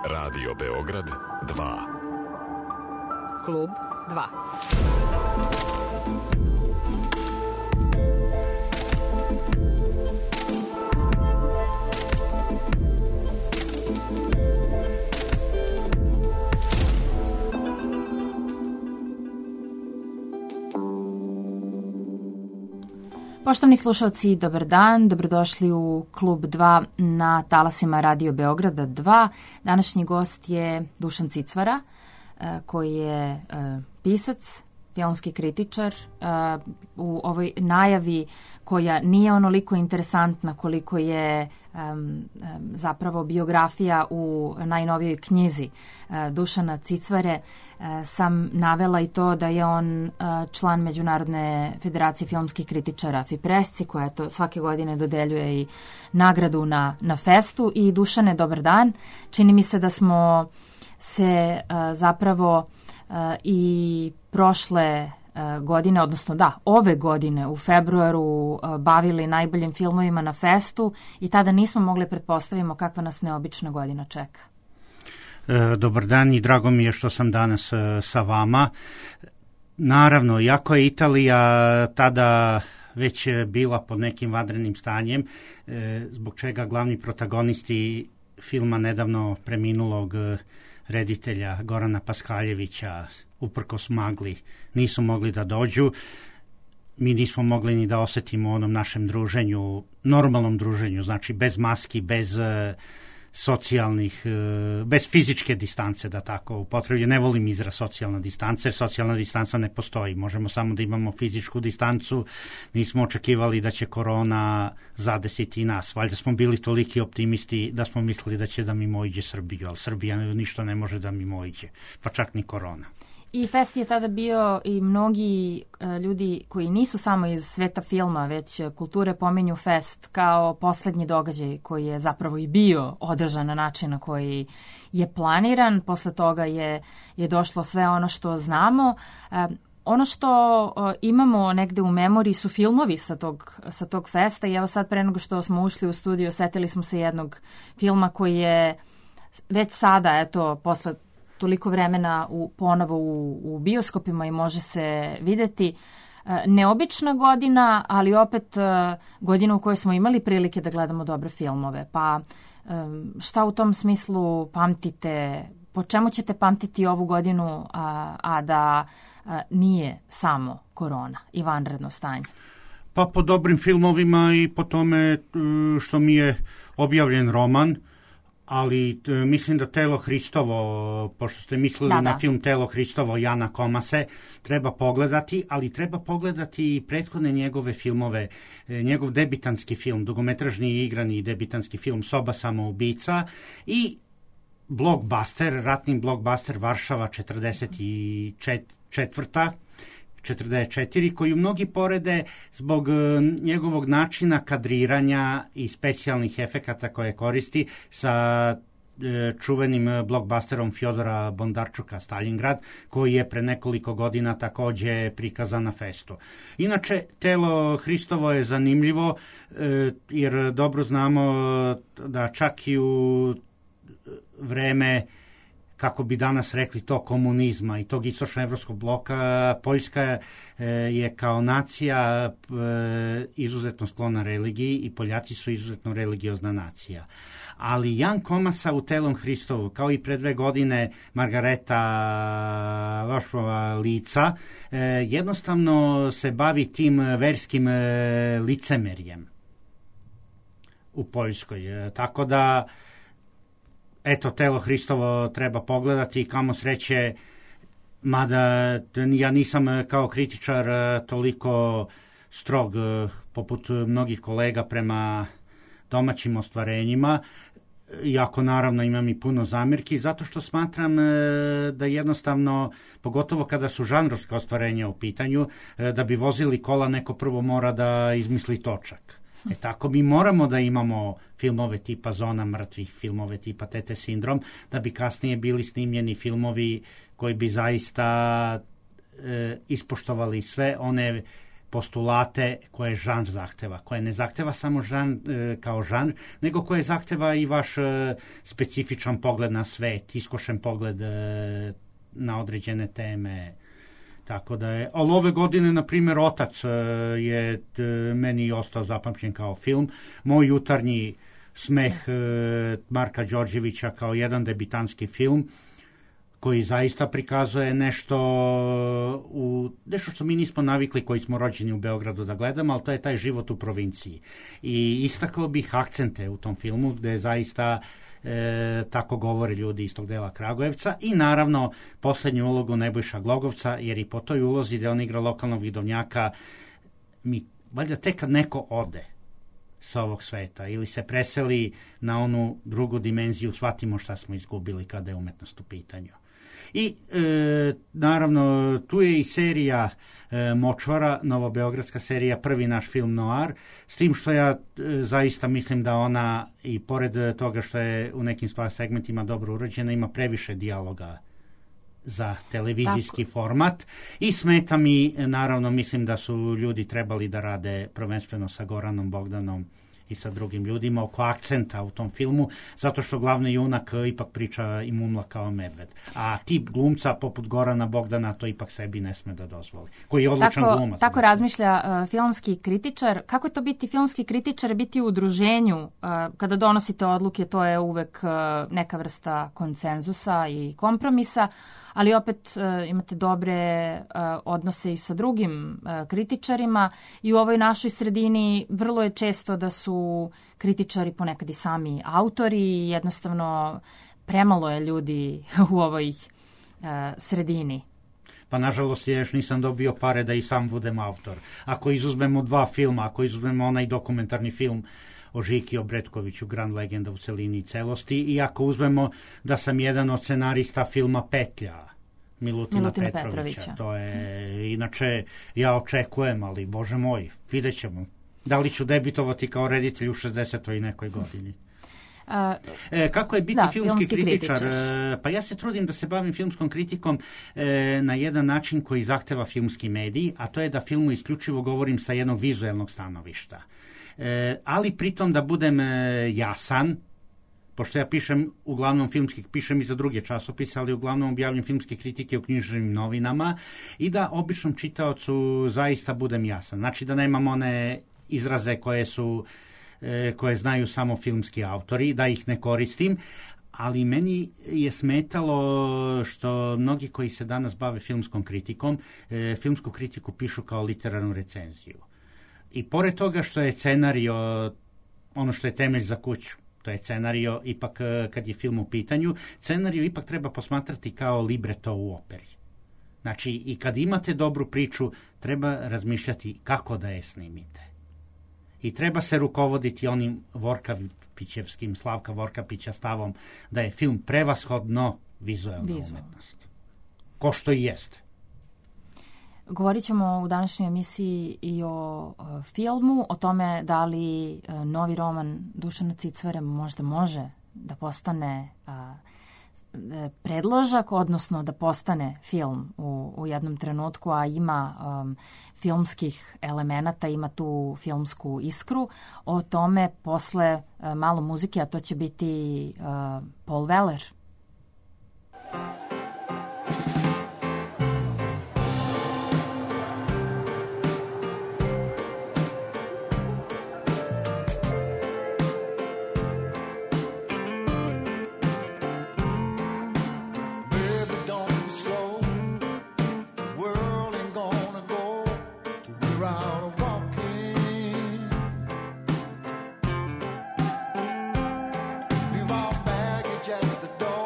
Radio Beograd 2. Klub 2. Poštovani slušalci, dobar dan, dobrodošli u Klub 2 na talasima Radio Beograda 2. Današnji gost je Dušan Cicvara, koji je pisac, filmski kritičar. U ovoj najavi koja nije onoliko interesantna koliko je zapravo biografija u najnovijoj knjizi Dušana Cicvare, sam navela i to da je on član Međunarodne federacije filmskih kritičara FIPRESCI, koja to svake godine dodeljuje i nagradu na festu. I Dušane, dobar dan. Čini mi se da smo se zapravo i prošle godine, odnosno ove godine u februaru bavili najboljim filmovima na festu i tada nismo mogli pretpostavimo kakva nas neobična godina čeka. Dobar dan i drago mi je što sam danas sa vama. Naravno, iako je Italija tada već bila pod nekim vanrednim stanjem, zbog čega glavni protagonisti filma nedavno preminulog reditelja Gorana Paskaljevića uprkos magli nisu mogli da dođu. Mi nismo mogli ni da osetimo onom našem druženju, normalnom druženju, znači bez maski, bez socijalnih, bez fizičke distance, da tako upotrebljam. Ne volim izraz socijalna distanca, jer socijalna distanca ne postoji. Možemo samo da imamo fizičku distancu. Nismo očekivali da će korona zadesiti nas. Valjda smo bili toliki optimisti da smo mislili da će da mimoiđe Srbiju, ali Srbija ništa ne može da mimoiđe, pa čak ni korona. I fest je tada bio i mnogi ljudi koji nisu samo iz sveta filma, već kulture pominju fest kao poslednji događaj koji je zapravo i bio održan na način na koji je planiran. Posle toga je došlo sve ono što znamo. Ono što imamo negde u memoriji su filmovi sa tog festa i evo sad pre nego što smo ušli u studio setili smo se jednog filma koji je već sada, eto, posle toliko vremena ponovo u bioskopima i može se videti. Neobična godina, ali opet godina u kojoj smo imali prilike da gledamo dobre filmove. Pa šta u tom smislu pamtite? Po čemu ćete pamtiti ovu godinu, a da nije samo korona i vanredno stanje? Pa po dobrim filmovima i po tome što mi je objavljen roman, ali mislim da Telo Hristovo, pošto ste mislili na film Telo Hristovo Jana Komase, treba pogledati, ali treba pogledati i prethodne njegove filmove, njegov debitanski film, dugometražni igrani debitanski film Soba samoubica i blockbuster, ratni blockbuster Varšava 44, koju mnogi porede zbog njegovog načina kadriranja i specijalnih efekata koje koristi sa čuvenim blockbusterom Fjodora Bondarčuka Stalingrad, koji je pre nekoliko godina takođe prikazan na festu. Inače, Telo Hristovo je zanimljivo, jer dobro znamo da čak i u vreme, kako bi danas rekli, to komunizma i tog istočnoevropskog bloka, Poljska je kao nacija izuzetno sklona religiji i Poljaci su izuzetno religiozna nacija. Ali Jan Komasa u Telom Hristovu, kao i pre 2 godine Margareta Lošpova Lica, jednostavno se bavi tim verskim licemerjem u Poljskoj. Tako da eto, Telo Hristovo treba pogledati i kamo sreće, mada ja nisam kao kritičar toliko strog poput mnogih kolega prema domaćim ostvarenjima, iako naravno imam i puno zamirki, zato što smatram da jednostavno, pogotovo kada su žanrovska ostvarenja u pitanju, da bi vozili kola neko prvo mora da izmisli točak. Tako mi moramo da imamo filmove tipa Zona mrtvih, filmove tipa Tete Sindrom, da bi kasnije bili snimljeni filmovi koji bi zaista ispoštovali sve one postulate koje žanr zahteva, koje ne zahteva samo žanr kao žanr, nego koje zahteva i vaš specifičan pogled na svet, iskošen pogled na određene teme. Tako da je, ali ove godine, na primjer, Otac je meni ostao zapamćen kao film. Moj jutarnji smeh Marka Đorđevića kao jedan debitanski film koji zaista prikazuje nešto što mi nismo navikli koji smo rođeni u Beogradu da gledamo, ali to je taj život u provinciji. I istakao bih akcente u tom filmu gde zaista tako govore ljudi iz tog dela Kragujevca i naravno poslednju ulogu Nebojša Glogovca, jer i po toj ulozi gde on igra lokalnog vidovnjaka, mi valjda tek kad neko ode sa ovog sveta ili se preseli na onu drugu dimenziju, shvatimo šta smo izgubili kada je umetnost u pitanju. I naravno tu je i serija Močvara, novobeogradska serija, prvi naš film noir, s tim što ja zaista mislim da ona i pored toga što je u nekim stvar segmentima dobro urađena, ima previše dijaloga za televizijski format i smeta mi, naravno mislim da su ljudi trebali da rade prvenstveno sa Goranom Bogdanom i sa drugim ljudima oko akcenta u tom filmu, zato što glavni junak ipak priča i mumla kao medved. A tip glumca poput Gorana Bogdana to ipak sebi ne sme da dozvoli. Koji je odličan glumac. Tako razmišlja filmski kritičar. Kako je to biti filmski kritičar, biti u udruženju? Kada donosite odluke, to je uvek neka vrsta konsenzusa i kompromisa, ali opet imate dobre odnose i sa drugim kritičarima i u ovoj našoj sredini vrlo je često da su kritičari ponekad i sami autori i jednostavno premalo je ljudi u ovoj sredini. Pa nažalost ja još nisam dobio pare da i sam budem autor. Ako izuzmemo 2 filma, ako izuzmemo onaj dokumentarni film o Žiki Obretkoviću, Grand Legenda u celini i celosti, i ako uzmemo da sam jedan od scenarista filma Petlja, Milutina Petrovića. To je, inače, ja očekujem, ali bože moj, vidjet ćemo. Da li ću debitovati kao reditelj u 60. i nekoj godini. Kako je biti filmski kritičar? Pa ja se trudim da se bavim filmskom kritikom na jedan način koji zahteva filmski medij, a to je da filmu isključivo govorim sa jednog vizuelnog stanovišta. Ali pritom da budem jasan, pošto ja pišem uglavnom pišem i za druge časopise, ali uglavnom objavljam filmske kritike u književnim novinama i da običnom čitaocu zaista budem jasan. Znači da nemam one izraze koje znaju samo filmski autori, da ih ne koristim, ali meni je smetalo što mnogi koji se danas bave filmskom kritikom, filmsku kritiku pišu kao literarnu recenziju. I pored toga što je scenario ono što je temelj za kuću, to je scenario, ipak kad je film u pitanju, scenario ipak treba posmatrati kao libreto u operi. Znači, i kad imate dobru priču, treba razmišljati kako da je snimite. I treba se rukovoditi onim Vorkapićevskim, Slavka Vorkapića stavom da je film prevashodno vizualna umetnost. Ko što i jeste. Govorit ćemo u današnjoj emisiji i o filmu, o tome da li novi roman Dušana Cicvare možda može da postane predložak, odnosno da postane film u jednom trenutku, a ima filmskih elemenata, ima tu filmsku iskru. O tome posle malo muzike, a to će biti Paul Weller. Leave our baggage at the door.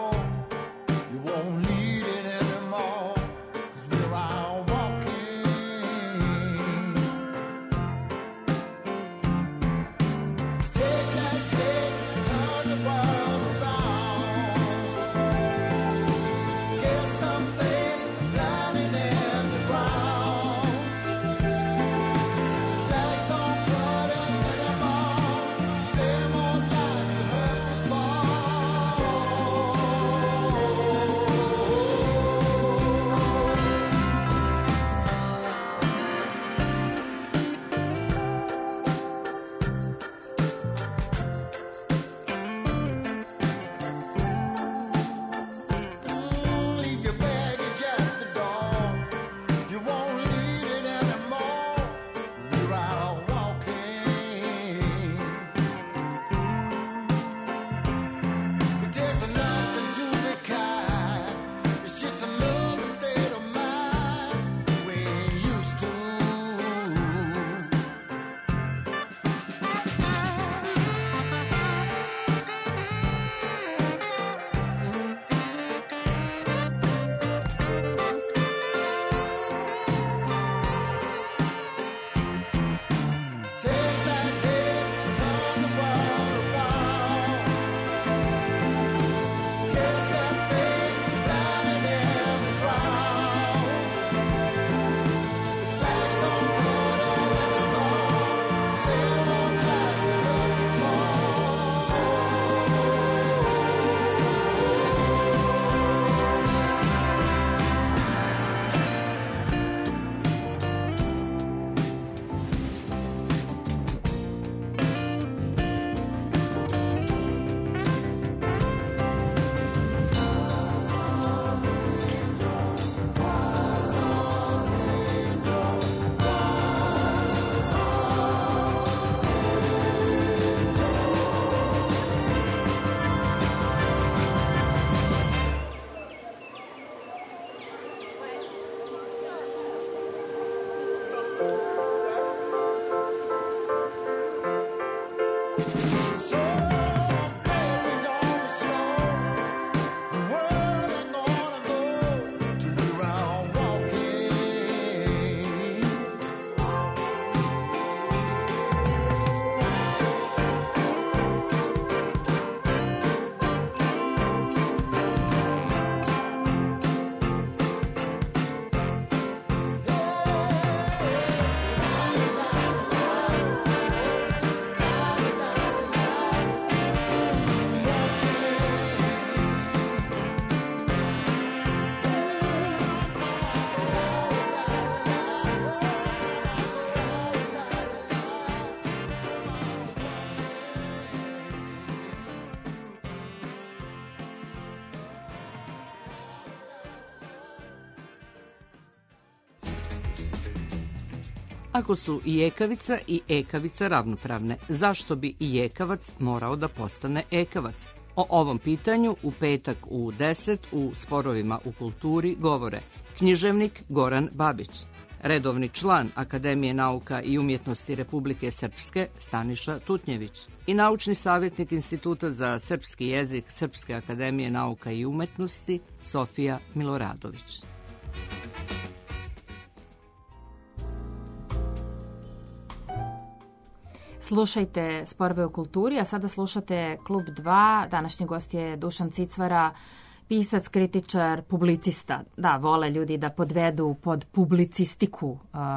Ako su i ekavica i ekavica ravnopravne, zašto bi i ekavac morao da postane ekavac? O ovom pitanju u petak u 10 u Sporovima u kulturi govore književnik Goran Babić, redovni član Akademije nauka i umjetnosti Republike Srpske Staniša Tutnjević i naučni savjetnik Instituta za srpski jezik Srpske akademije nauka i umetnosti Sofija Miloradović. Slušajte Sporove u kulturi, a sada slušate Klub 2. Današnji gost je Dušan Cicvara, pisac, kritičar, publicista. Da, vole ljudi da podvedu pod publicistiku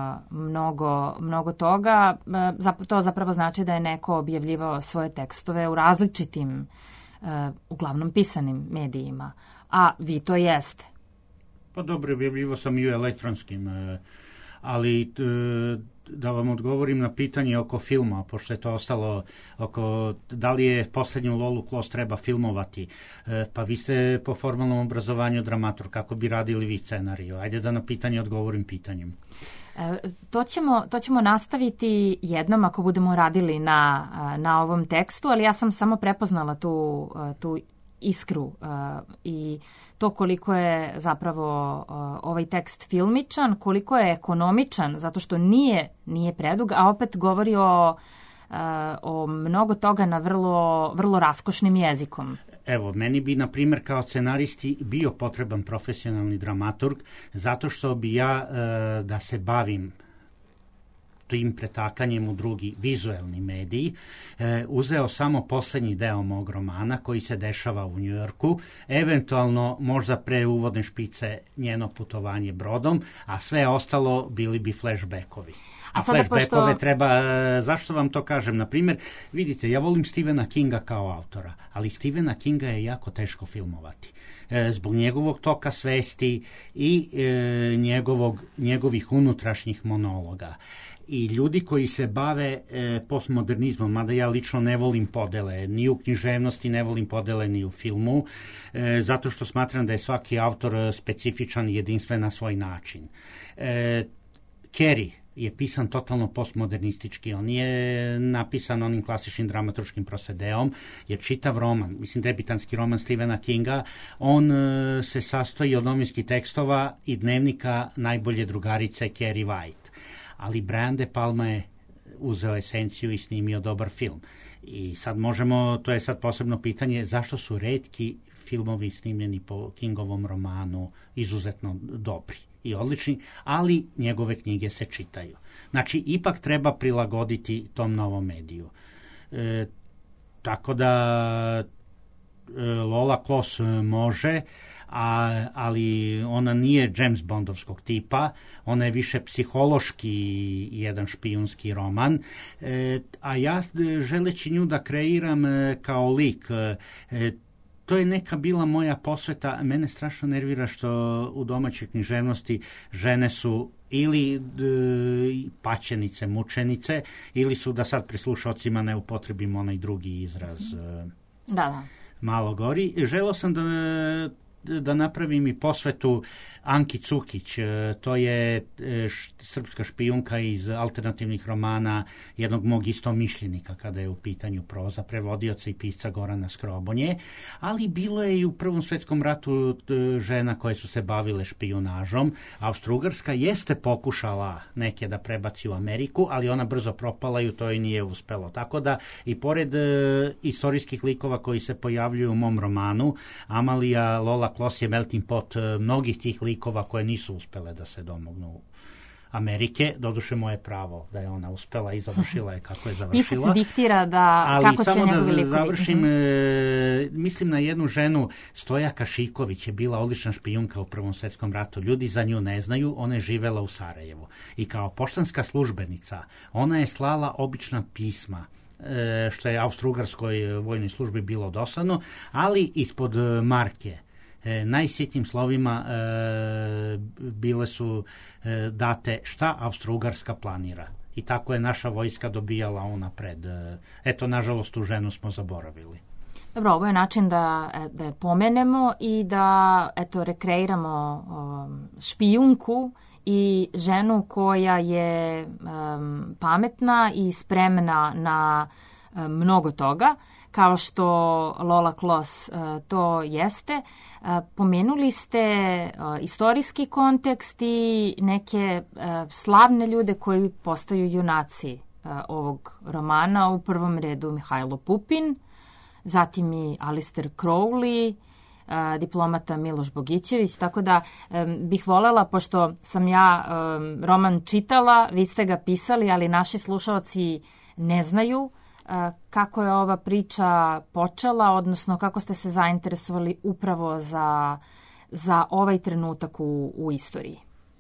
mnogo toga. To zapravo znači da je neko objavljivao svoje tekstove u različitim, uglavnom pisanim medijima. A vi to jeste. Pa dobro, objavljivao sam i u elektronskim, ali da vam odgovorim na pitanje oko filma, pošto je to ostalo oko da li je posljednju Lolu Klos treba filmovati. Pa vi ste po formalnom obrazovanju dramaturg, kako bi radili vi scenariju? Ajde da na pitanje odgovorim pitanjem. To ćemo nastaviti jednom ako budemo radili na ovom tekstu, ali ja sam samo prepoznala tu iskru i to koliko je zapravo ovaj tekst filmičan, koliko je ekonomičan, zato što nije predug, a opet govori o mnogo toga na vrlo raskošnim jezikom. Evo, meni bi, na primjer, kao scenaristi bio potreban profesionalni dramaturg, zato što bi ja da se bavim tim pretakanjem u drugi vizuelni mediji, uzeo samo posljednji deo mog romana koji se dešava u Njujorku, eventualno možda pre uvodne špice njeno putovanje brodom, a sve ostalo bili bi flashbackovi. A flashbackove treba, zašto vam to kažem? Na primjer, vidite, ja volim Stephena Kinga kao autora, ali Stephena Kinga je jako teško filmovati. Zbog njegovog toka svesti i njegovih unutrašnjih monologa. I ljudi koji se bave postmodernizmom, mada ja lično ne volim podele, ni u književnosti ne volim podele, ni u filmu, zato što smatram da je svaki autor specifičan i jedinstven na svoj način. Carey je pisan totalno postmodernistički, on je napisan onim klasičnim dramaturškim prosedeom, jer čitav roman, mislim debitanski roman Stephena Kinga, on se sastoji od novinskih tekstova i dnevnika najbolje drugarice Carey White. Ali Brian De Palma je uzeo esenciju i snimio dobar film. I sad to je sad posebno pitanje, zašto su retki filmovi snimljeni po Kingovom romanu izuzetno dobri i odlični, ali njegove knjige se čitaju. Znači, ipak treba prilagoditi tom novom mediju. Tako da Lola Klos može, ali ona nije James Bondovskog tipa, ona je više psihološki jedan špijunski roman, a ja želeći nju da kreiram kao lik, to je neka bila moja posveta. Mene strašno nervira što u domaćoj književnosti žene su ili paćenice, mučenice, ili su, da sad pri slušalcima ne upotrebim onaj drugi izraz, da. malo gori. Želeo sam da napravim i posvetu Anki Cukić, to je srpska špijunka iz alternativnih romana jednog mog istomišljenika kada je u pitanju proza, prevodioca i pisca Gorana Skrobonje, ali bilo je i u Prvom svetskom ratu žena koje su se bavile špijunažom. Austro-Ugarska jeste pokušala neke da prebaci u Ameriku, ali ona brzo propala i to i nije uspelo. Tako da i pored istorijskih likova koji se pojavljuju u mom romanu, Amalija Lola Klos je melting pot mnogih tih likova koje nisu uspele da se domognu Amerike. Doduše moje pravo da je ona uspela i završila je kako je završila. Pisac diktira da kako će njegovi likovi. Ali samo da završim, mislim na jednu ženu, Stojaka Šiković je bila odlična špijunka u Prvom svetskom ratu. Ljudi za nju ne znaju, ona je živela u Sarajevu. I kao poštanska službenica, ona je slala obična pisma, što je Austro-Ugarskoj vojnoj službi bilo dosadno, ali ispod marke najsitnijim slovima bile su date šta Austro-Ugarska planira. I tako je naša vojska dobijala unapred. Eto, nažalost, tu ženu smo zaboravili. Dobro, ovo je način da je pomenemo i da rekreiramo špijunku i ženu koja je pametna i spremna na mnogo toga, kao što Lola Klos to jeste. Pomenuli ste istorijski kontekst i neke slavne ljude koji postaju junaci ovog romana. U prvom redu Mihajlo Pupin, zatim i Alistair Crowley, diplomata Miloš Bogićević, tako da bih voljela, pošto sam ja roman čitala, vi ste ga pisali, ali naši slušalci ne znaju kako je ova priča počela, odnosno kako ste se zainteresovali upravo za ovaj trenutak u istoriji.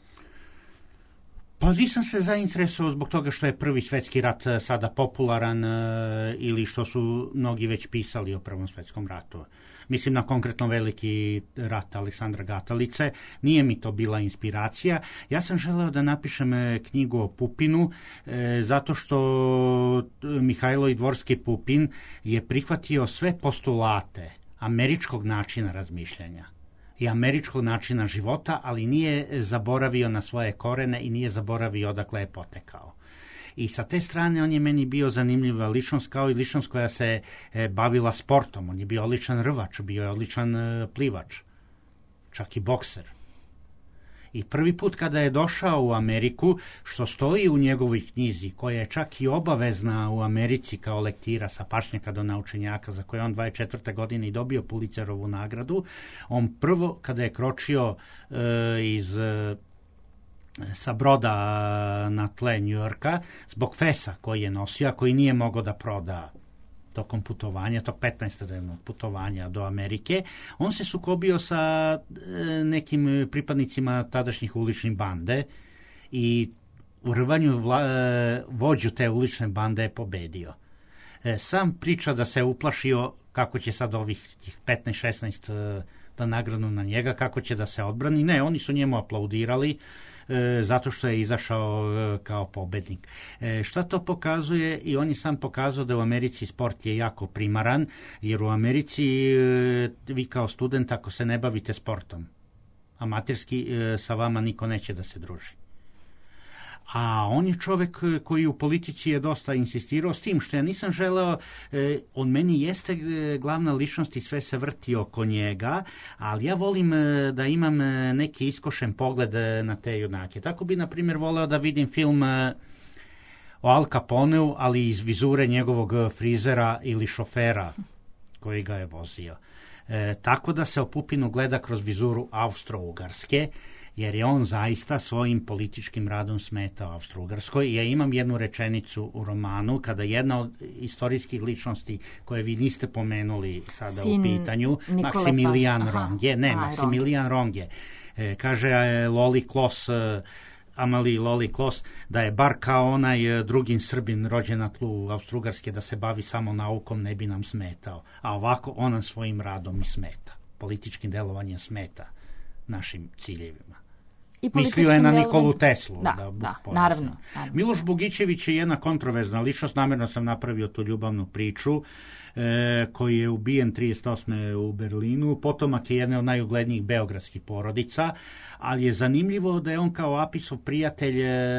Pa nisam se zainteresovao zbog toga što je Prvi svjetski rat sada popularan ili što su mnogi već pisali o Prvom svjetskom ratu. Mislim na konkretno veliki rat Aleksandra Gatalice. Nije mi to bila inspiracija. Ja sam želeo da napišem knjigu o Pupinu zato što Mihajlo Dvorski Pupin je prihvatio sve postulate američkog načina razmišljanja i američkog načina života, ali nije zaboravio na svoje korene i nije zaboravio odakle je potekao. I sa te strane on je meni bio zanimljiva ličnost, kao i ličnost koja se bavila sportom. On je bio odličan rvač, bio je odličan plivač, čak i bokser. I prvi put kada je došao u Ameriku, što stoji u njegovoj knjizi, koja je čak i obavezna u Americi kao lektira sa pašnjaka do naučenjaka, za koje on 24. godine i dobio Pulitzerovu nagradu, on prvo kada je kročio sa broda na tle Njujorka, zbog fesa koji je nosio, a koji nije mogao da proda tokom putovanja, tog 15-dnevnog putovanja do Amerike, on se sukobio sa nekim pripadnicima tadašnjih uličnih bande i u rvanju vođu te ulične bande je pobedio. Sam priča da se uplašio kako će sad ovih 15-16 da nagranu na njega, kako će da se odbrani. Ne, oni su njemu aplaudirali zato što je izašao kao pobednik. Šta to pokazuje? I on je sam pokazao da u Americi sport je jako primaran, jer u Americi vi kao student, ako se ne bavite sportom amaterski, sa vama niko neće da se druži. A on je čovek koji u politici je dosta insistirao, s tim što ja nisam želeo, on meni jeste glavna ličnost i sve se vrti oko njega, ali ja volim da imam neki iskošen pogled na te junake. Tako bi, na primjer, voleo da vidim film o Al Caponeu, ali iz vizure njegovog frizera ili šofera koji ga je vozio. Tako da se o Pupinu gleda kroz vizuru Austro-Ugarske, jer je on zaista svojim političkim radom smetao Austro-Ugarskoj. Ja imam jednu rečenicu u romanu, kada jedna od istorijskih ličnosti koje vi niste pomenuli sada u pitanju, Maksimilijan Ronge, Maksimilijan Ronge, kaže Loli Klos, Amaliji Loli Klos, da je bar kao onaj drugi Srbin rođen na tlu Austro-Ugarske, da se bavi samo naukom, ne bi nam smetao. A ovako on nam svojim radom i smeta. Političkim delovanjem smeta našim ciljevima. i mislio je na političkim Nikolu delovanjem. Teslu. Da, naravno. Miloš Bogićević je jedna kontroverzna ličnost, namjerno sam napravio tu ljubavnu priču, koji je ubijen 38. u Berlinu, potomak je jedne od najuglednijih beogradskih porodica, ali je zanimljivo da je on kao Apisov prijatelj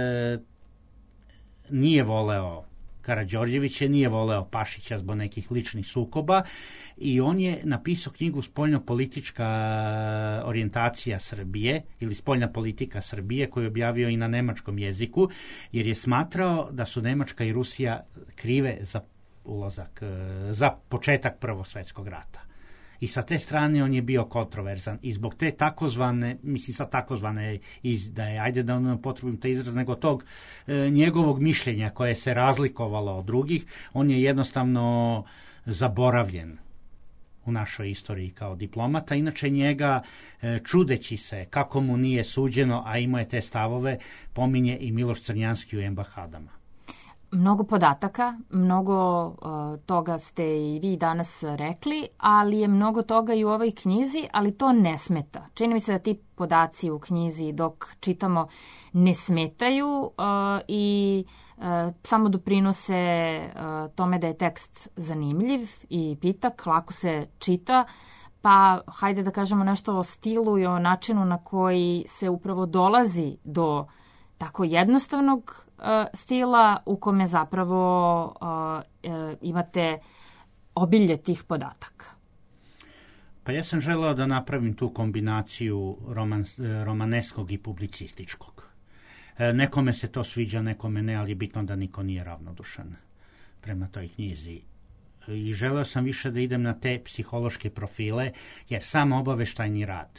nije voleo Karađorđevića, nije voleo Pašića zbog nekih ličnih sukoba i on je napisao knjigu Spoljnopolitička orijentacija Srbije ili Spoljna politika Srbije koju je objavio i na nemačkom jeziku, jer je smatrao da su Nemačka i Rusija krive za ulazak, za početak Prvog svjetskog rata. I sa te strane on je bio kontroverzan i zbog te takozvane, mislim sa takozvane izdaje, ajde da ne potrebim taj izraz, nego tog njegovog mišljenja koje se razlikovalo od drugih, on je jednostavno zaboravljen u našoj istoriji kao diplomata. Inače njega, čudeći se kako mu nije suđeno, a imao je te stavove, pominje i Miloš Crnjanski u embahadama. Mnogo podataka, mnogo toga ste i vi danas rekli, ali je mnogo toga i u ovoj knjizi, ali to ne smeta. Čini mi se da ti podaci u knjizi dok čitamo ne smetaju i samo doprinose tome da je tekst zanimljiv i pitak, lako se čita, pa hajde da kažemo nešto o stilu i o načinu na koji se upravo dolazi do tako jednostavnog stila u kome zapravo imate obilje tih podataka. Pa ja sam želeo da napravim tu kombinaciju romaneskog i publicističkog. Nekome se to sviđa, nekome ne, ali je bitno da niko nije ravnodušan prema toj knjizi. I želeo sam više da idem na te psihološke profile, jer sam obaveštajni rad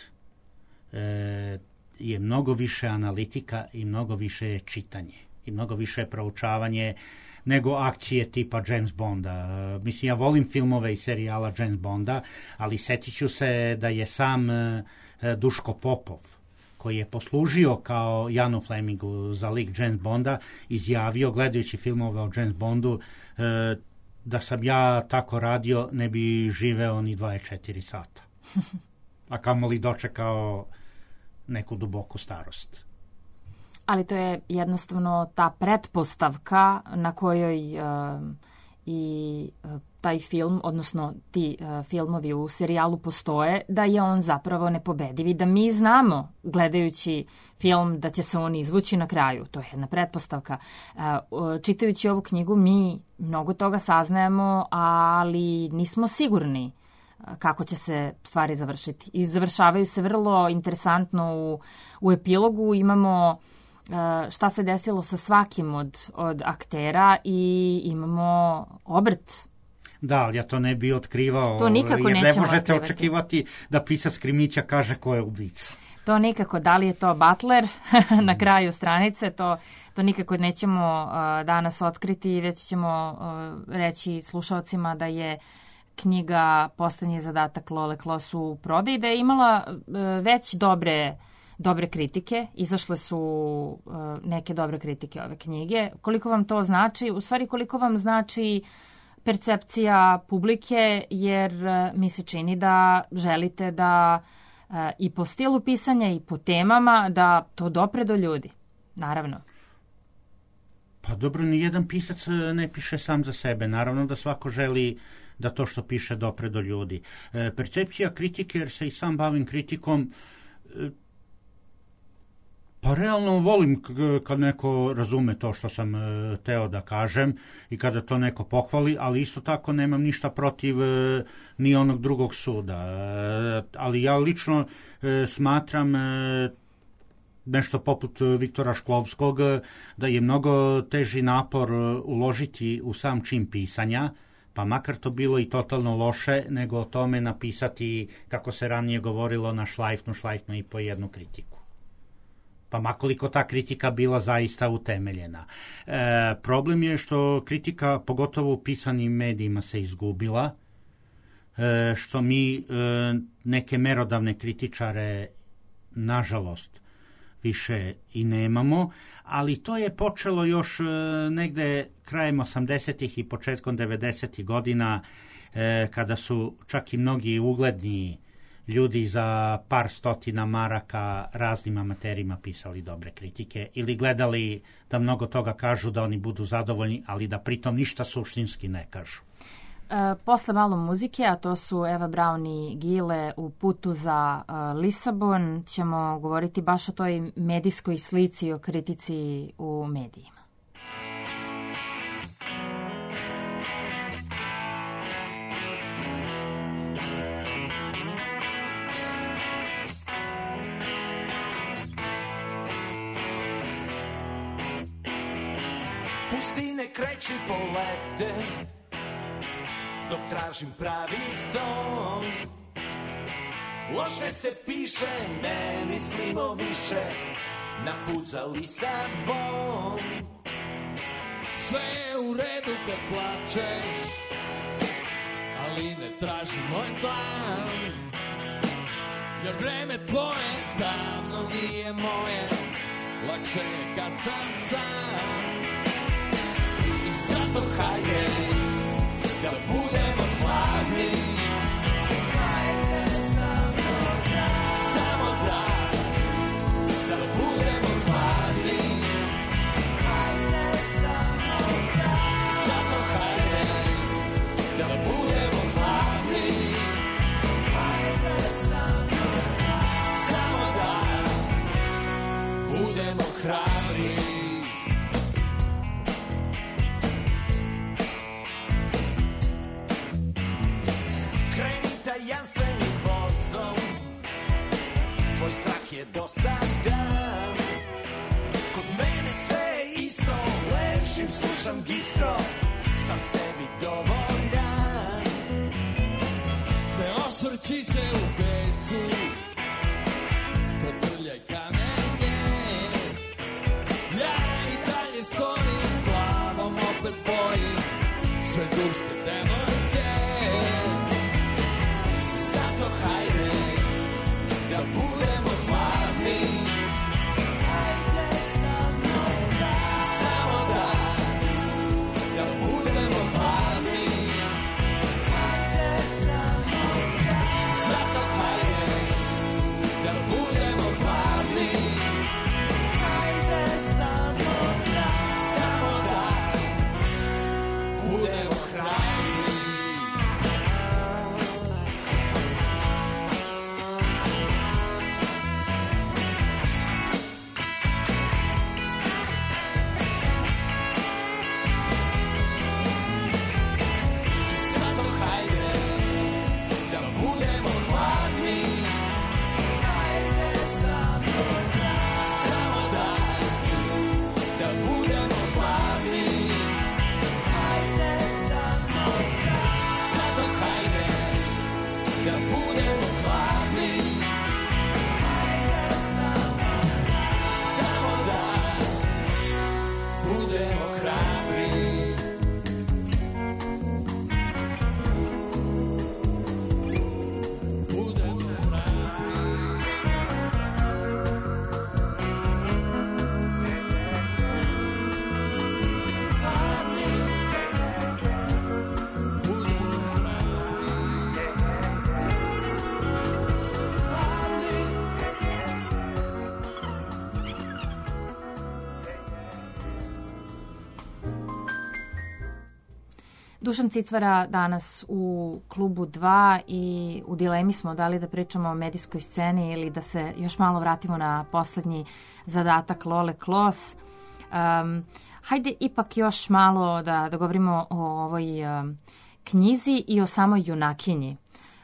je mnogo više analitika i mnogo više čitanje i mnogo više proučavanje nego akcije tipa James Bonda. Mislim, ja volim filmove i serijala James Bonda, ali setit ću se da je sam Duško Popov, koji je poslužio kao Janu Flemingu za lik James Bonda, izjavio, gledajući filmove o James Bondu, da sam ja tako radio, ne bi živeo ni 24 sata. A kamoli dočekao neku duboku starost. Ali to je jednostavno ta pretpostavka na kojoj i taj film, odnosno ti filmovi u serijalu postoje, da je on zapravo nepobediv i da mi znamo, gledajući film, da će se on izvući na kraju. To je jedna pretpostavka. Čitajući ovu knjigu mi mnogo toga saznajemo, ali nismo sigurni kako će se stvari završiti. I završavaju se vrlo interesantno u epilogu. Imamo šta se desilo sa svakim od aktera i imamo obrt. Da, ali ja to ne bi otkrivao, to nikako jer ne možete otkrivati. Očekivati da pisac krimića kaže ko je ubica. To nikako, da li je to Butler na kraju stranice, to nikako nećemo danas otkriti, već ćemo reći slušalcima da je knjiga Poslednji zadatak Lole Klos u prodaji, da je imala već dobre kritike, izašle su neke dobre kritike ove knjige. Koliko vam to znači? U stvari koliko vam znači percepcija publike, jer mi se čini da želite da i po stilu pisanja i po temama da to dopre do ljudi. Naravno. Pa dobro, ni jedan pisac ne piše sam za sebe. Naravno da svako želi da to što piše dopre do ljudi. Percepcija kritike, jer se i sam bavim kritikom, pa realno volim kad neko razume to što sam teo da kažem i kada to neko pohvali, ali isto tako nemam ništa protiv ni onog drugog suda. Ali ja lično smatram nešto poput Viktora Šklovskog, da je mnogo teži napor uložiti u sam čin pisanja, pa makar to bilo i totalno loše, nego o tome napisati, kako se ranije govorilo, na šlajfnu i po jednu kritiku. Pa makoliko ta kritika bila zaista utemeljena. Problem je što kritika, pogotovo u pisanim medijima, se izgubila, što mi neke merodavne kritičare, nažalost, više i nemamo, ali to je počelo još negde krajem 80-ih i početkom 90-ih godina, kada su čak i mnogi ugledni ljudi za par stotina maraka raznim amaterima pisali dobre kritike ili gledali da mnogo toga kažu da oni budu zadovoljni, ali da pritom ništa suštinski ne kažu. Posle malo muzike, a to su Eva Braun i Gile u putu za Lisabon, ćemo govoriti baš o toj medijskoj slici i o kritici u medijima. Pustine kreće polete, dok tražim pravi ton. Loše se piše, ne mislimo više na put za Lisabon. Sve je u redu kad plačeš, ali ne traži moj plan. Jer vreme tvoje davno nije moje, lakše je kad sam sam. I zato hajde da budemo hladni, samo da budemo hladni. Zato hajde da budemo hladni, samo da budemo hrabri. Tajanstvenim vozom, tvoj strah je dosadan. Kod mene sve je isto, ležim, slušam gistro, sam sebi dovoljan. Ne osvrći se u pesu, potrljaj kamenje. Ja i dalje stojim, glavom opet bojim sve turske devojke. Hajde da budemo hladni, samo da budemo hladni. Zato hajde da budemo hladni, samo da budemo hladni. Dušan Cicvara danas u klubu 2 i u dilemi smo da li da pričamo o medijskoj sceni ili da se još malo vratimo na poslednji zadatak Lole Klos. Hajde ipak još malo da govorimo o ovoj knjizi i o samoj junakinji.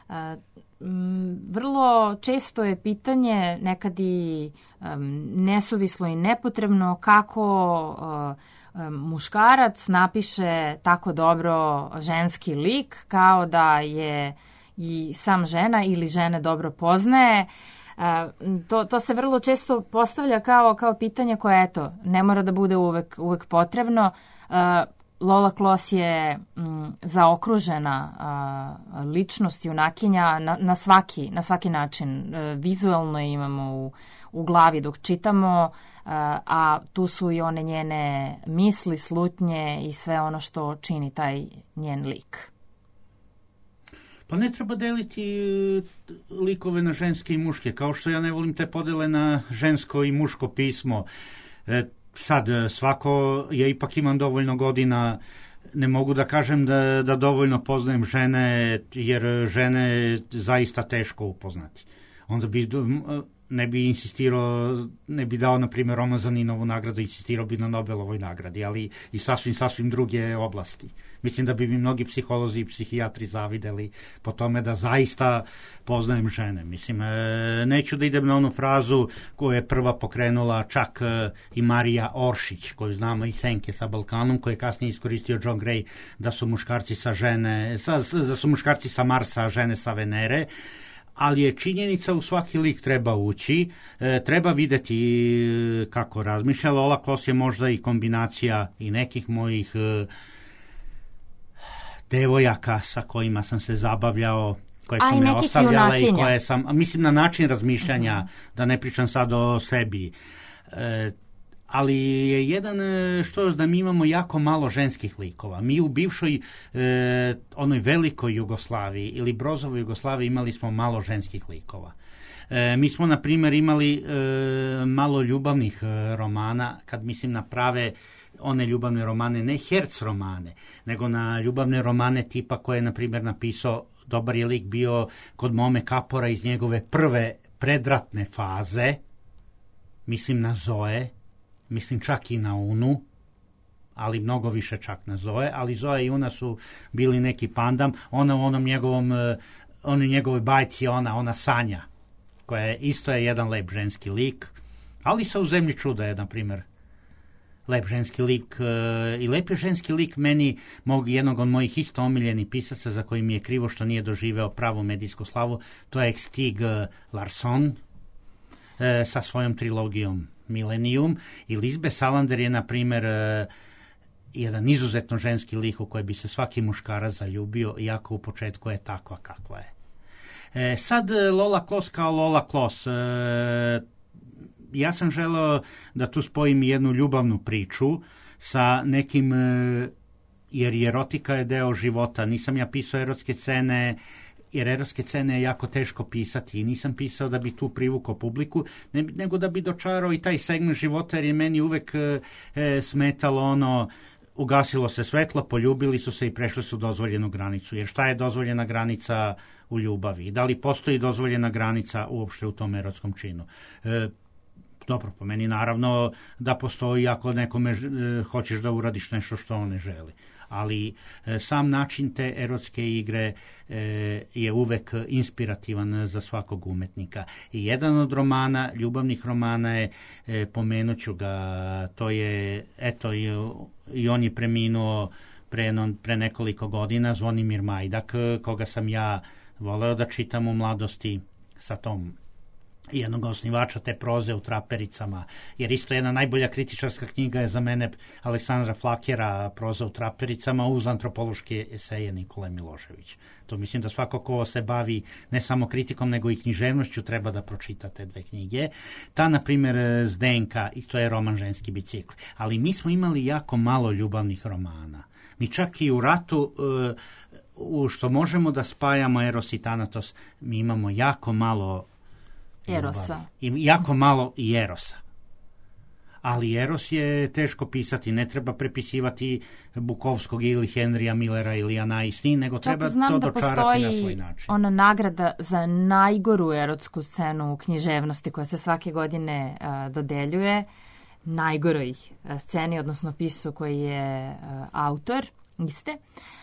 Vrlo često je pitanje, nekad i nesuvislo i nepotrebno, kako muškarac napiše tako dobro ženski lik, kao da je i sam žena ili žene dobro poznaje. To se vrlo često postavlja kao pitanje koje, eto, ne mora da bude uvek potrebno. Lola Klos je zaokružena ličnost, junakinja na svaki način. Vizuelno je imamo u glavi dok čitamo, a tu su i one njene misli, slutnje i sve ono što čini taj njen lik. Pa ne treba deliti likove na ženske i muške, kao što ja ne volim te podele na žensko i muško pismo. Sad, svako, ja ipak imam dovoljno godina, ne mogu da kažem da dovoljno poznajem žene, jer žene je zaista teško upoznati. Onda ne bi insistirao, ne bi dao, na primjer, Roman Zaninovu nagradu, insistirao bi na Nobelovoj nagradi, ali i sasvim druge oblasti. Mislim da bi mi mnogi psiholozi i psihijatri zavideli po tome da zaista poznajem žene. Mislim, neću da idem na onu frazu koju je prva pokrenula čak i Marija Oršić, koju znamo i Senke sa Balkanom, koju je kasnije iskoristio John Gray, da su muškarci da su muškarci sa Marsa, a žene sa Venere. Ali je činjenica, u svaki lik treba ući, treba vidjeti kako razmišlja. Lola Kloss je možda i kombinacija i nekih mojih devojaka sa kojima sam se zabavljao, koje su me ostavljale i koje sam, mislim na način razmišljanja, da ne pričam sad o sebi. Ali je jedan što da mi imamo jako malo ženskih likova. Mi u bivšoj onoj velikoj Jugoslaviji ili Brozovoj Jugoslaviji imali smo malo ženskih likova. Mi smo, na primjer, imali malo ljubavnih romana, kad mislim na prave one ljubavne romane, ne herc romane, nego na ljubavne romane tipa koje je, na primjer, napisao, dobar je lik bio kod Mome Kapora iz njegove prve predratne faze, mislim na Zoe, mislim čak i na Unu, ali mnogo više čak na Zoe, ali Zoe i Una su bili neki pandam, ona u onom njegovoj bajci, ona Sanja, koja je isto jedan lep ženski lik, ali sa U zemlji čuda je, na primjer, lep ženski lik. I lep je ženski lik meni, jednog od mojih isto omiljenih pisaca, za koji mi je krivo što nije doživeo pravu medijsku slavu, to je Stig Larsson sa svojom trilogijom Millennium, i Lisbeth Salander je, na primjer, jedan izuzetno ženski lik u koji bi se svaki muškarac zaljubio, iako u početku je takva kakva je. Sad Lola Kloss kao Lola Kloss. Ja sam želeo da tu spojim jednu ljubavnu priču sa nekim, jer erotika je deo života. Nisam ja pisao erotske scene, jer erotske scene je jako teško pisati i nisam pisao da bi tu privukao publiku, nego da bi dočarao i taj segment života, jer je meni uvek smetalo ugasilo se svetlo, poljubili su se i prešli su dozvoljenu granicu. Jer šta je dozvoljena granica u ljubavi? Da li postoji dozvoljena granica uopšte u tom erotskom činu? Dobro, po meni naravno da postoji ako nekome hoćeš da uradiš nešto što on ne želi. Ali sam način te erotske igre je uvek inspirativan za svakog umetnika. I jedan od romana, ljubavnih romana je, pomenut ću ga, to je, eto, i on je preminuo pre nekoliko godina, Zvonimir Majdak, koga sam ja voleo da čitam u mladosti sa tom jednog osnivača te proze u Trapericama, jer isto jedna najbolja kritičarska knjiga je za mene Aleksandra Flakera, Proza u Trapericama, uz antropološke eseje Nikole Milošević. To mislim da svako ko se bavi ne samo kritikom, nego i književnošću treba da pročita te dve knjige. Ta, na primjer, Zdenka, i to je roman Ženski bicikl. Ali mi smo imali jako malo ljubavnih romana. Mi čak i u ratu, što možemo da spajamo Eros i Thanatos, mi imamo jako malo Erosa. I jako malo i Erosa. Ali Eros je teško pisati, ne treba prepisivati Bukovskog ili Henrya Millera ili Anais Nin, nego treba to dočarati na svoj način. Znam da postoji ona nagrada za najgoru erotsku scenu u književnosti koja se svake godine dodeljuje najgoroj sceni, odnosno pisu koji je autor iste.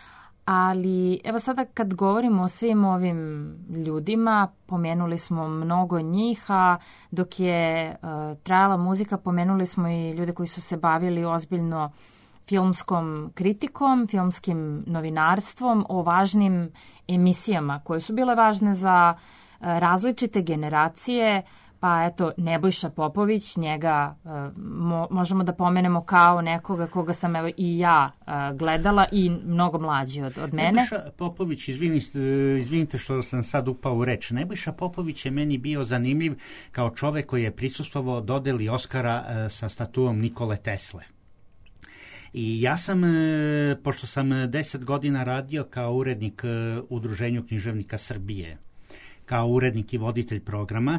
Ali evo sada kad govorimo o svim ovim ljudima, pomenuli smo mnogo njih, a dok je trajala muzika pomenuli smo i ljude koji su se bavili ozbiljno filmskom kritikom, filmskim novinarstvom, o važnim emisijama koje su bile važne za različite generacije. Pa eto, Nebojša Popović, njega možemo da pomenemo kao nekoga koga sam evo i ja gledala i mnogo mlađi od mene. Nebojša Popović, izvinite što sam sad upao u reč, Nebojša Popović je meni bio zanimljiv kao čovek koji je prisustvovao dodeli Oskara sa statuom Nikole Tesle. I ja sam, pošto sam 10 godina radio kao urednik Udruženju književnika Srbije, kao urednik i voditelj programa,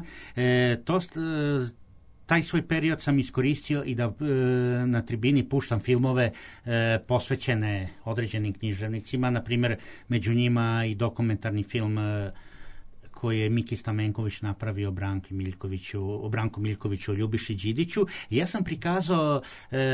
taj svoj period sam iskoristio i da na tribini puštam filmove posvećene određenim književnicima, na primjer među njima i dokumentarni film koji je Miki Stamenković napravio o Branku Miljkoviću, Ljubiši Đidiću. I ja sam prikazao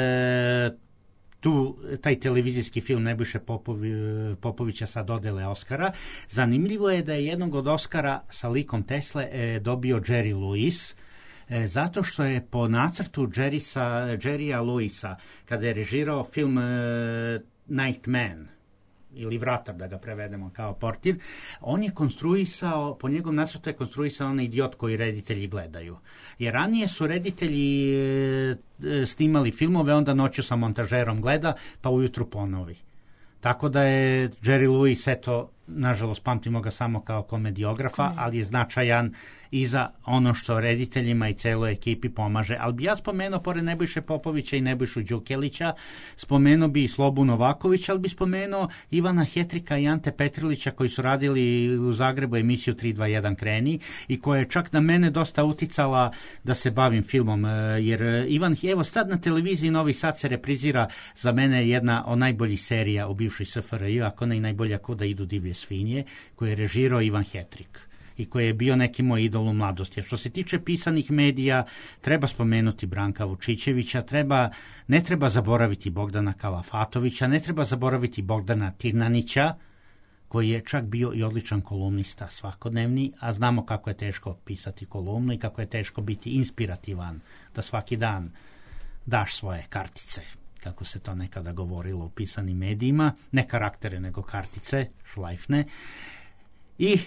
taj televizijski film Nebojše Popovića sa dodele Oskara. Zanimljivo je da je jednog od Oskara sa likom Tesle dobio Jerry Lewis, zato što je po nacrtu Jerrya Lewisa, kada je režirao film Nightman, ili Vratar, da ga prevedemo kao portir, on je konstruisao, po njegovom nacrtu je konstruisao onaj idiot koji reditelji gledaju. Jer ranije su reditelji snimali filmove, onda noću sa montažerom gleda, pa ujutru ponovi. Tako da je Jerry Lewis, eto, nažalost, pamtimo ga samo kao komediografa, ali je značajan i za ono što rediteljima i celoj ekipi pomaže. Ali bi ja spomenuo, pored Nebojše Popovića i Nebojšu Đukelića, spomenuo bi i Slobu Novakovića, ali bi spomenuo Ivana Hetrika i Ante Petrilića, koji su radili u Zagrebu emisiju 321 kreni i koja je čak na mene dosta uticala da se bavim filmom. Jer evo sad na televiziji Novi Sad se reprizira za mene jedna od najboljih serija u bivšoj SFRJ, ako ne i najbolja Kuda idu divlje svinje, koju je režirao Ivan Hetrik i koji je bio neki moj idol u mladosti. Što se tiče pisanih medija, treba spomenuti Branka Vučićevića, ne treba zaboraviti Bogdana Kalafatovića, ne treba zaboraviti Bogdana Tirnanića, koji je čak bio i odličan kolumnista svakodnevni, a znamo kako je teško pisati kolumnu i kako je teško biti inspirativan, da svaki dan daš svoje kartice, kako se to nekada govorilo u pisanim medijima, ne karaktere nego kartice, šlajfne. I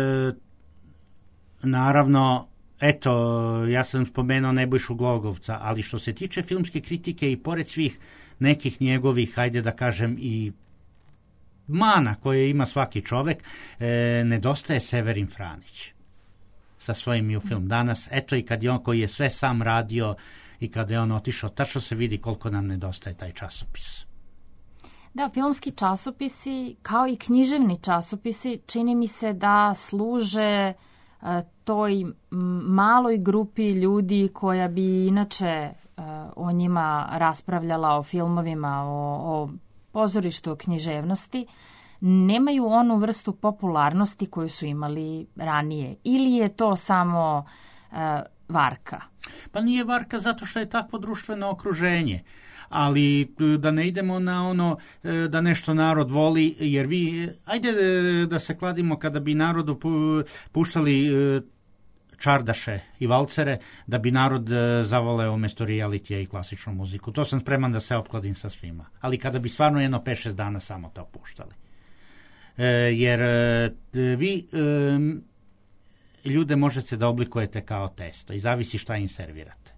naravno, eto, ja sam spomenuo Nebojšu Glogovca, ali što se tiče filmske kritike i pored svih nekih njegovih, hajde da kažem, i mana koje ima svaki čovek, nedostaje Severin Franić sa svojim u film danas. Eto, i kad je on koji je sve sam radio i kada je on otišao, tačno se vidi koliko nam nedostaje taj časopis. Da, filmski časopisi, kao i književni časopisi, čini mi se da služe toj maloj grupi ljudi koja bi inače o njima raspravljala, o filmovima, o pozorištu, o književnosti, nemaju onu vrstu popularnosti koju su imali ranije. Ili je to samo varka? Pa nije varka zato što je takvo društveno okruženje. Ali da ne idemo na ono da nešto narod voli, jer ajde da se kladimo kada bi narodu puštali čardaše i valcere, da bi narod zavoleo umjesto realitija i klasičnu muziku. To sam spreman da se opkladim sa svima. Ali kada bi stvarno 5-6 dana samo to puštali. Jer vi ljude možete da oblikujete kao testo i zavisi šta im servirate.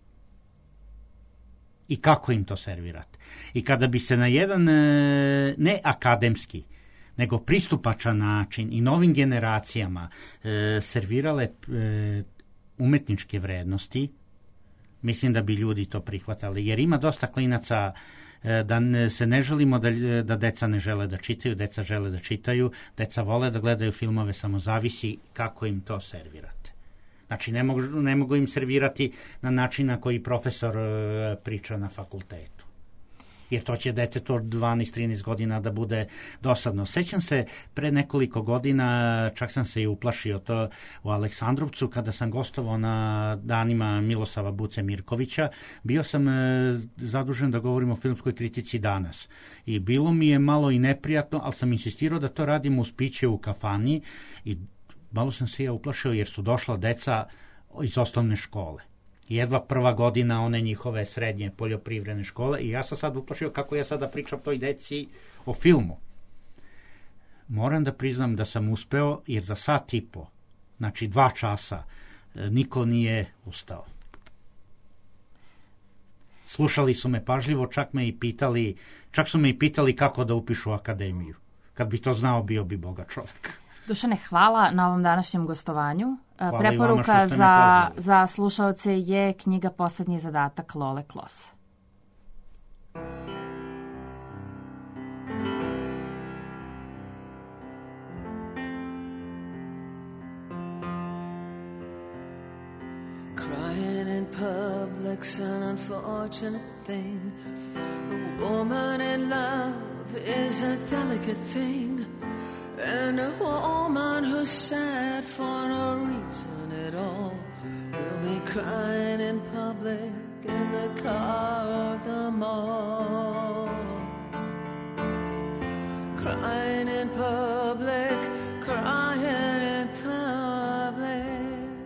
I kako im to servirate. I kada bi se na jedan ne akademski, nego pristupačan način i novim generacijama servirale umetničke vrednosti, mislim da bi ljudi to prihvatali. Jer ima dosta klinaca da se ne želimo da deca ne žele da čitaju, deca žele da čitaju, deca vole da gledaju filmove, samo zavisi kako im to servirate. Znači, ne mogu im servirati na način na koji profesor priča na fakultetu. Jer to će detetu od 12-13 godina da bude dosadno. Sećam se, pre nekoliko godina, čak sam se i uplašio to u Aleksandrovcu, kada sam gostovao na danima Milosava Buce Mirkovića, bio sam zadužen da govorim o filmskoj kritici danas. I bilo mi je malo i neprijatno, ali sam insistirao da to radim uz piće u kafani i malo sam se ja uplašio jer su došla deca iz osnovne škole. Jedva prva godina one njihove srednje poljoprivredne škole i ja sam sad uplašio kako ja sada pričam toj deci o filmu. Moram da priznam da sam uspeo jer za sat i po, znači 2 časa, niko nije ustao. Slušali su me pažljivo, čak su me i pitali kako da upišu akademiju. Kad bi to znao, bio bi bogat čovjek. Dušane, hvala na ovom današnjem gostovanju. Hvala preporuka za slušaoce je knjiga Poslednji zadatak Lole Klosa. public's an unfortunate thing. A woman in love is a delicate thing, and a woman who's sad for no reason at all will be crying in public, in the car or the mall. Crying in public, crying in public.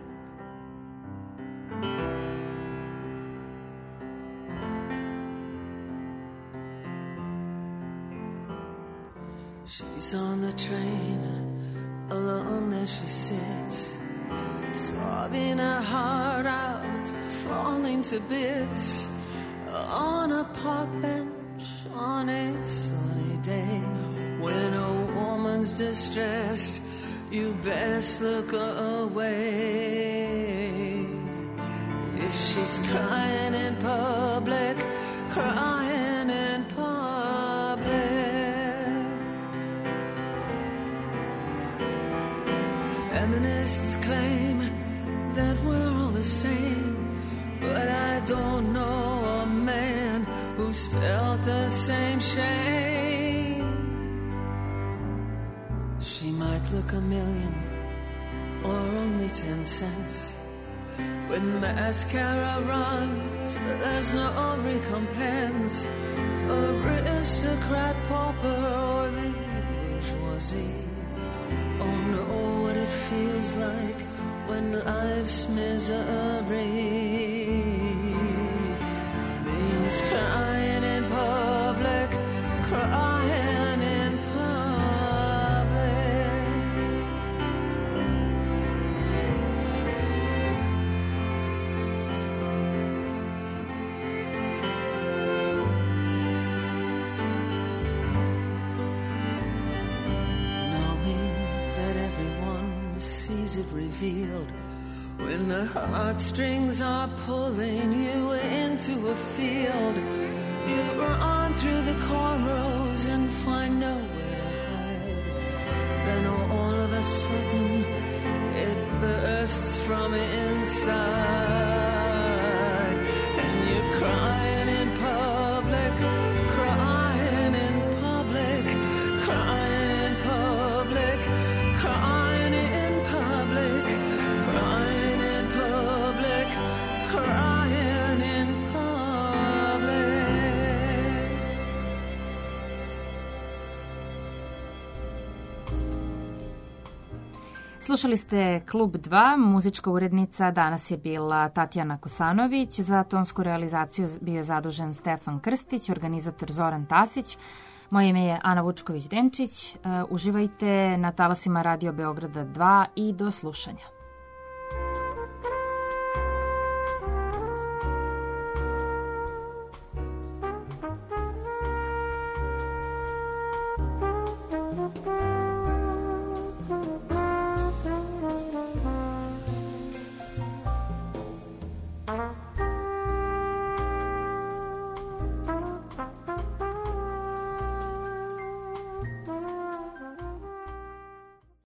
She's on the train, alone there she sits, sobbing her heart out, falling to bits, on a park bench on a sunny day. When a woman's distressed, you best look away. If she's crying in public, crying in public. Feminists claim that we're all the same, but I don't know a man who's felt the same shame. She might look $1 million or only 10 cents. When mascara runs, there's no recompense. Aristocrat, pauper, or the bourgeoisie all know what it feels like when life's misery means crying in public, crying in public. It revealed when the heartstrings are pulling you into a field. You run through the cornrows and find nowhere to hide. Then all of a sudden it bursts from inside, and you're crying in public, crying in public, crying in public, crying in public, crying in public, crying in public. Slušali ste Klub 2, muzička urednica danas je bila Tatjana Kosanović, za tonsku realizaciju bio je zadužen Stefan Krstić, organizator Zoran Tasić. Moje ime je Ana Vučković-Denčić. Uživajte na talasima Radio Beograda 2 i do slušanja.